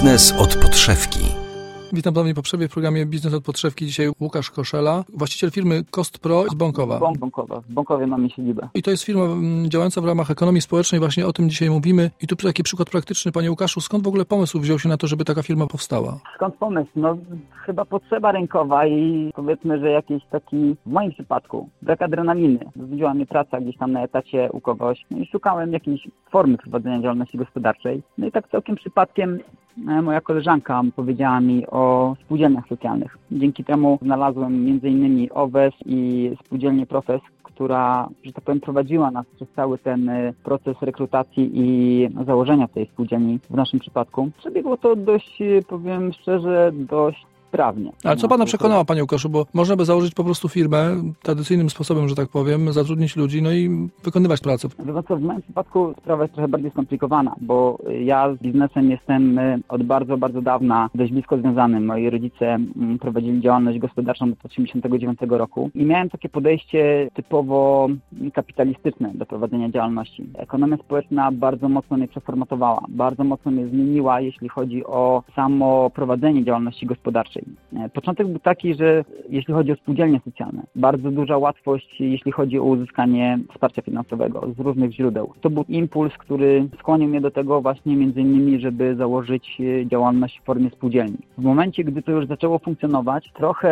Biznes od podszewki. Witam ponownie po przerwie w programie Biznes od podszewki. Dzisiaj Łukasz Koszela, właściciel firmy CostPro z Bąkowa. W Bąkowie mamy siedzibę. I to jest firma działająca w ramach ekonomii społecznej. Właśnie o tym dzisiaj mówimy. I tu taki przykład praktyczny, panie Łukaszu. Skąd w ogóle pomysł wziął się na to, żeby taka firma powstała? Skąd pomysł? No chyba potrzeba rynkowa i powiedzmy, że jakiś taki, w moim przypadku, brak adrenaliny. Zwiedziła mnie praca gdzieś tam na etacie u kogoś. No i szukałem jakiejś formy prowadzenia działalności gospodarczej. No i tak całkiem przypadkiem moja koleżanka powiedziała mi o spółdzielniach socjalnych. Dzięki temu znalazłem m.in. OWES i spółdzielnię Profes, która, że tak powiem, prowadziła nas przez cały ten proces rekrutacji i założenia tej spółdzielni w naszym przypadku. Przebiegło to dość, powiem szczerze, dość sprawnie. Ale co pana przekonała, panie Łukaszu, bo można by założyć po prostu firmę tradycyjnym sposobem, że tak powiem, zatrudnić ludzi, no i wykonywać pracę. W moim przypadku sprawa jest trochę bardziej skomplikowana, bo ja z biznesem jestem od bardzo, bardzo dawna dość blisko związany. Moi rodzice prowadzili działalność gospodarczą od 1989 roku i miałem takie podejście typowo kapitalistyczne do prowadzenia działalności. Ekonomia społeczna bardzo mocno mnie przeformatowała, bardzo mocno mnie zmieniła, jeśli chodzi o samo prowadzenie działalności gospodarczej. Początek był taki, że jeśli chodzi o spółdzielnie socjalne, bardzo duża łatwość, jeśli chodzi o uzyskanie wsparcia finansowego z różnych źródeł. To był impuls, który skłonił mnie do tego właśnie między innymi, żeby założyć działalność w formie spółdzielni. W momencie, gdy to już zaczęło funkcjonować,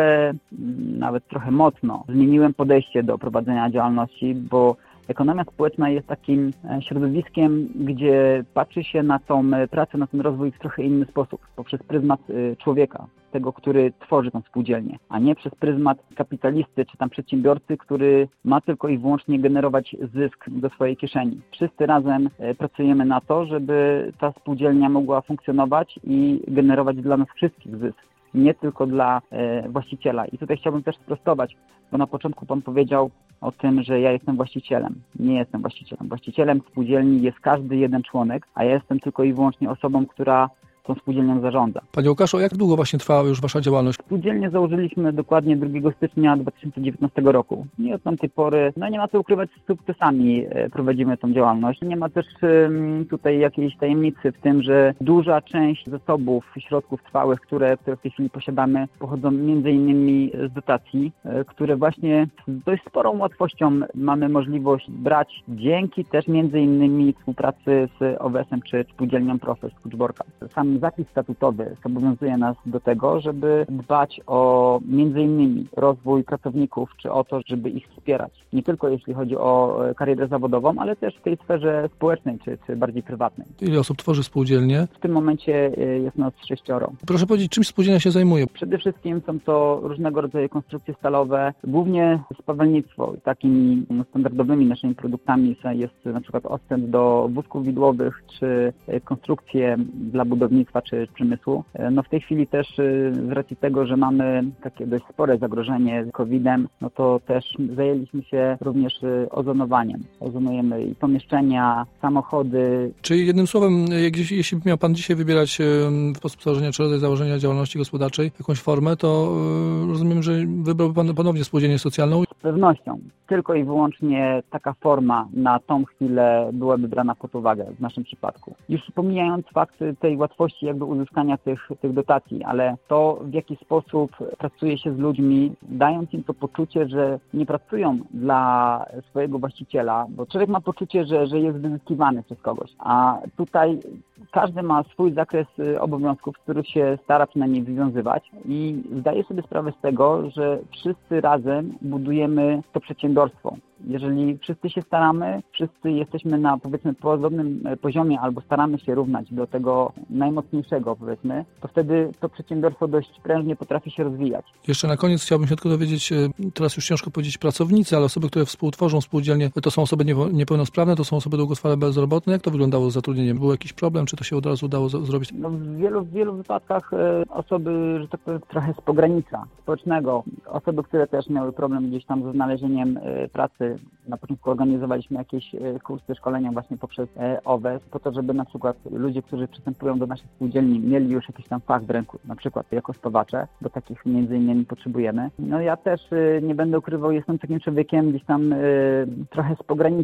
nawet trochę mocno zmieniłem podejście do prowadzenia działalności, bo ekonomia społeczna jest takim środowiskiem, gdzie patrzy się na tą pracę, na ten rozwój w trochę inny sposób, poprzez pryzmat człowieka, tego, który tworzy tą spółdzielnię, a nie przez pryzmat kapitalisty czy tam przedsiębiorcy, który ma tylko i wyłącznie generować zysk do swojej kieszeni. Wszyscy razem pracujemy na to, żeby ta spółdzielnia mogła funkcjonować i generować dla nas wszystkich zysk, nie tylko dla właściciela. I tutaj chciałbym też sprostować, bo na początku pan powiedział o tym, że ja jestem właścicielem. Nie jestem właścicielem. Właścicielem spółdzielni jest każdy jeden członek, a ja jestem tylko i wyłącznie osobą, która tą spółdzielnią zarządza. Panie Łukaszu, jak długo właśnie trwała już wasza działalność? Spółdzielnię założyliśmy dokładnie 2 stycznia 2019 roku. I od tamtej pory, nie ma co ukrywać, z sukcesami prowadzimy tą działalność. Nie ma też tutaj jakiejś tajemnicy w tym, że duża część zasobów, środków trwałych, które w tej chwili posiadamy, pochodzą m.in. z dotacji, które właśnie z dość sporą łatwością mamy możliwość brać dzięki też m.in. współpracy z OWES-em czy spółdzielnią Profes Kuczborka. Sam zapis statutowy zobowiązuje nas do tego, żeby dbać o m.in. rozwój pracowników, czy o to, żeby ich wspierać. Nie tylko jeśli chodzi o karierę zawodową, ale też w tej sferze społecznej, czy bardziej prywatnej. Ile osób tworzy spółdzielnię? W tym momencie jest nas 6. Proszę powiedzieć, czym spółdzielnia się zajmuje? Przede wszystkim są to różnego rodzaju konstrukcje stalowe, głównie spawalnictwo. Takimi standardowymi naszymi produktami jest na przykład osprzęt do wózków widłowych, czy konstrukcje dla budownictwa, czy przemysłu. W tej chwili też z racji tego, że mamy takie dość spore zagrożenie COVID-em, to też zajęliśmy się również ozonowaniem. Ozonujemy i pomieszczenia, samochody. Czyli jednym słowem, jeśli miał pan dzisiaj wybierać sposób założenia czy rodzaj założenia działalności gospodarczej, jakąś formę, to rozumiem, że wybrałby pan ponownie spółdzielnię socjalną? Z pewnością. Tylko i wyłącznie taka forma na tą chwilę byłaby brana pod uwagę w naszym przypadku. Już pomijając fakt tej łatwości jakby uzyskania tych dotacji, ale to, w jaki sposób pracuje się z ludźmi, dając im to poczucie, że nie pracują dla swojego właściciela, bo człowiek ma poczucie, że jest wyzyskiwany przez kogoś, a tutaj każdy ma swój zakres obowiązków, z których się stara przynajmniej wywiązywać i zdaję sobie sprawę z tego, że wszyscy razem budujemy to przedsiębiorstwo. Jeżeli wszyscy się staramy, wszyscy jesteśmy na, powiedzmy, podobnym poziomie albo staramy się równać do tego najmocniejszego, powiedzmy, to wtedy to przedsiębiorstwo dość prężnie potrafi się rozwijać. Jeszcze na koniec chciałbym się tylko dowiedzieć, teraz już ciężko powiedzieć pracownicy, ale osoby, które współtworzą spółdzielnie, to są osoby niepełnosprawne, to są osoby długotrwale bezrobotne. Jak to wyglądało z zatrudnieniem? Był jakiś problem, czy to się od razu udało zrobić? W wielu wypadkach osoby, że tak powiem, trochę z pogranicza społecznego, osoby, które też miały problem gdzieś tam ze znalezieniem pracy. Na początku organizowaliśmy jakieś kursy, szkolenia właśnie poprzez OWES, po to, żeby na przykład ludzie, którzy przystępują do naszej spółdzielni, mieli już jakiś tam fach w ręku, na przykład jako spawacze, bo takich między innymi potrzebujemy. Ja też nie będę ukrywał, jestem takim człowiekiem gdzieś tam trochę z pogranicza.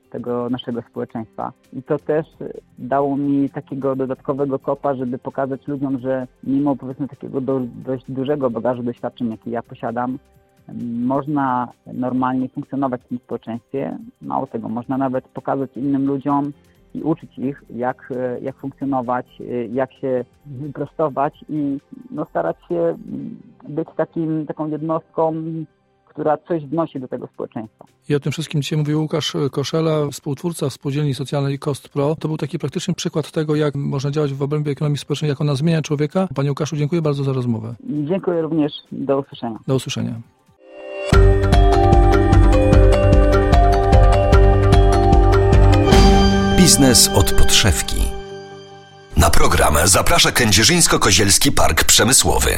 tego naszego społeczeństwa. I to też dało mi takiego dodatkowego kopa, żeby pokazać ludziom, że mimo powiedzmy takiego dość dużego bagażu doświadczeń, jaki ja posiadam, można normalnie funkcjonować w tym społeczeństwie. Mało tego, można nawet pokazać innym ludziom i uczyć ich, jak funkcjonować, jak się prostować i starać się być taką jednostką, która coś wnosi do tego społeczeństwa. I o tym wszystkim dzisiaj mówił Łukasz Koszela, współtwórca Spółdzielni Socjalnej Cost Pro. To był taki praktyczny przykład tego, jak można działać w obrębie ekonomii społecznej, jak ona zmienia człowieka. Panie Łukaszu, dziękuję bardzo za rozmowę. Dziękuję również. Do usłyszenia. Do usłyszenia. Biznes od podszewki. Na program zaprasza Kędzierzyńsko-Kozielski Park Przemysłowy.